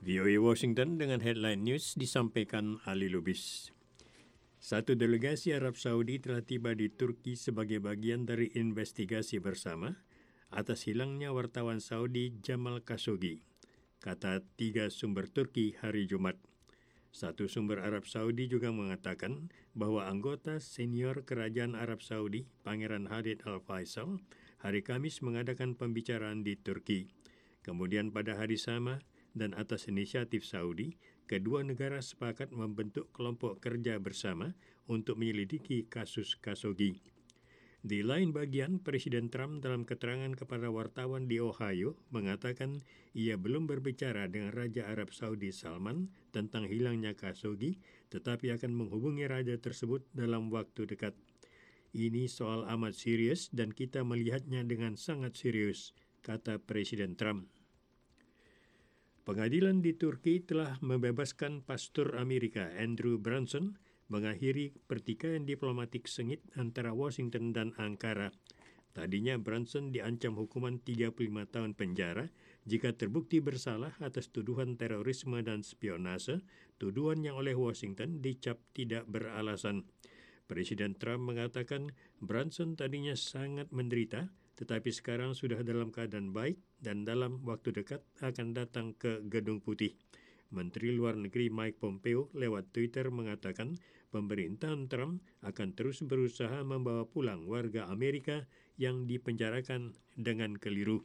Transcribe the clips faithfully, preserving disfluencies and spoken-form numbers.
V O A Washington dengan headline news disampaikan Ali Lubis. Satu delegasi Arab Saudi telah tiba di Turki sebagai bagian dari investigasi bersama atas hilangnya wartawan Saudi Jamal Khashoggi, kata tiga sumber Turki hari Jumat. Satu sumber Arab Saudi juga mengatakan bahwa anggota senior Kerajaan Arab Saudi, Pangeran Khalid Al Faisal, hari Kamis mengadakan pembicaraan di Turki. Kemudian pada hari sama dan atas inisiatif Saudi, kedua negara sepakat membentuk kelompok kerja bersama untuk menyelidiki kasus Khashoggi. Di lain bagian, Presiden Trump dalam keterangan kepada wartawan di Ohio mengatakan ia belum berbicara dengan Raja Arab Saudi Salman tentang hilangnya Khashoggi, tetapi akan menghubungi raja tersebut dalam waktu dekat. Ini soal amat serius dan kita melihatnya dengan sangat serius, kata Presiden Trump. Pengadilan di Turki telah membebaskan pastor Amerika Andrew Brunson, mengakhiri pertikaian diplomatik sengit antara Washington dan Ankara. Tadinya Brunson diancam hukuman tiga puluh lima tahun penjara jika terbukti bersalah atas tuduhan terorisme dan spionase, tuduhan yang oleh Washington dicap tidak beralasan. Presiden Trump mengatakan Brunson tadinya sangat menderita, tetapi sekarang sudah dalam keadaan baik dan dalam waktu dekat akan datang ke Gedung Putih. Menteri Luar Negeri Mike Pompeo lewat Twitter mengatakan pemerintahan Trump akan terus berusaha membawa pulang warga Amerika yang dipenjarakan dengan keliru.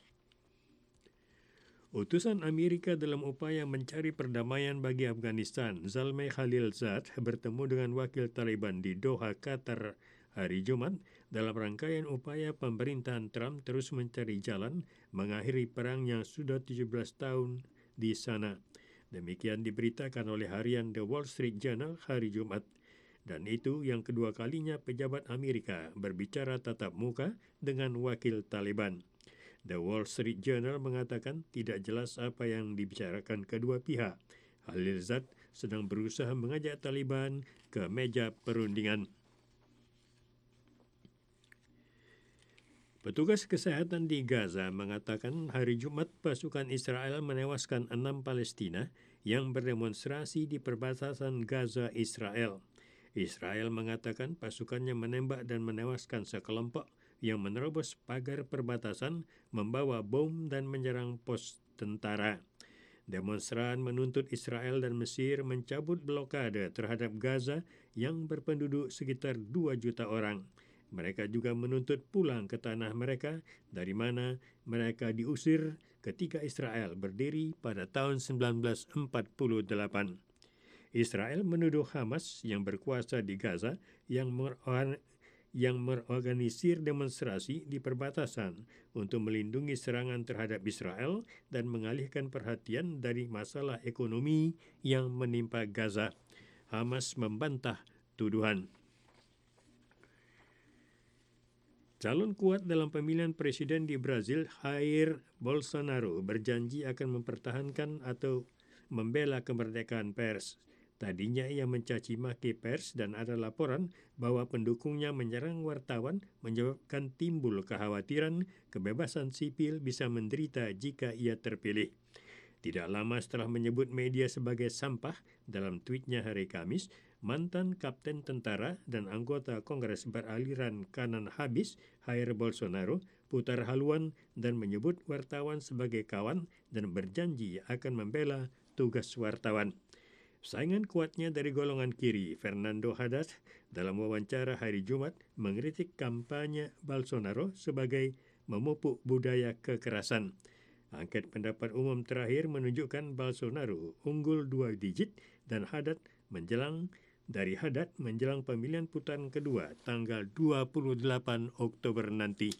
Utusan Amerika dalam upaya mencari perdamaian bagi Afghanistan, Zalmay Khalilzad, bertemu dengan wakil Taliban di Doha, Qatar hari Jumat dalam rangkaian upaya pemerintahan Trump terus mencari jalan mengakhiri perang yang sudah tujuh belas tahun di sana. Demikian diberitakan oleh harian The Wall Street Journal hari Jumat. Dan itu yang kedua kalinya pejabat Amerika berbicara tatap muka dengan wakil Taliban. The Wall Street Journal mengatakan tidak jelas apa yang dibicarakan kedua pihak. Khalilzad sedang berusaha mengajak Taliban ke meja perundingan. Petugas kesehatan di Gaza mengatakan hari Jumat pasukan Israel menewaskan enam Palestina yang berdemonstrasi di perbatasan Gaza Israel. Israel mengatakan pasukannya menembak dan menewaskan sekelompok yang menerobos pagar perbatasan, membawa bom dan menyerang pos tentara. Demonstran menuntut Israel dan Mesir mencabut blokade terhadap Gaza yang berpenduduk sekitar dua juta orang. Mereka juga menuntut pulang ke tanah mereka dari mana mereka diusir ketika Israel berdiri pada tahun seribu sembilan ratus empat puluh delapan. Israel menuduh Hamas yang berkuasa di Gaza yang mer- yang merorganisir demonstrasi di perbatasan untuk melindungi serangan terhadap Israel dan mengalihkan perhatian dari masalah ekonomi yang menimpa Gaza. Hamas membantah tuduhan. Calon kuat dalam pemilihan presiden di Brazil, Jair Bolsonaro, berjanji akan mempertahankan atau membela kemerdekaan pers. Tadinya ia mencaci maki pers dan ada laporan bahwa pendukungnya menyerang wartawan menyebabkan timbul kekhawatiran kebebasan sipil bisa menderita jika ia terpilih. Tidak lama setelah menyebut media sebagai sampah dalam tweetnya hari Kamis, mantan kapten tentara dan anggota Kongres beraliran kanan habis, Jair Bolsonaro, putar haluan dan menyebut wartawan sebagai kawan dan berjanji akan membela tugas wartawan. Saingan kuatnya dari golongan kiri, Fernando Haddad, dalam wawancara hari Jumat mengkritik kampanye Bolsonaro sebagai memupuk budaya kekerasan. Angket pendapat umum terakhir menunjukkan Bolsonaro unggul dua digit dan Haddad menjelang dari Haddad menjelang pemilihan putaran kedua tanggal dua puluh delapan Oktober nanti.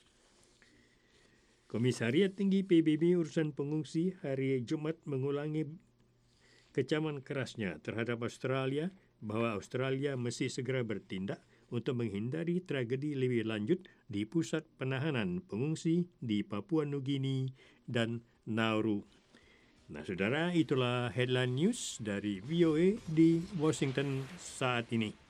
Komisariat Tinggi P B B Urusan Pengungsi hari Jumat mengulangi kecaman kerasnya terhadap Australia bahwa Australia mesti segera bertindak untuk menghindari tragedi lebih lanjut di pusat penahanan pengungsi di Papua Nugini dan Nauru. Nah, saudara, itulah headline news dari V O A di Washington saat ini.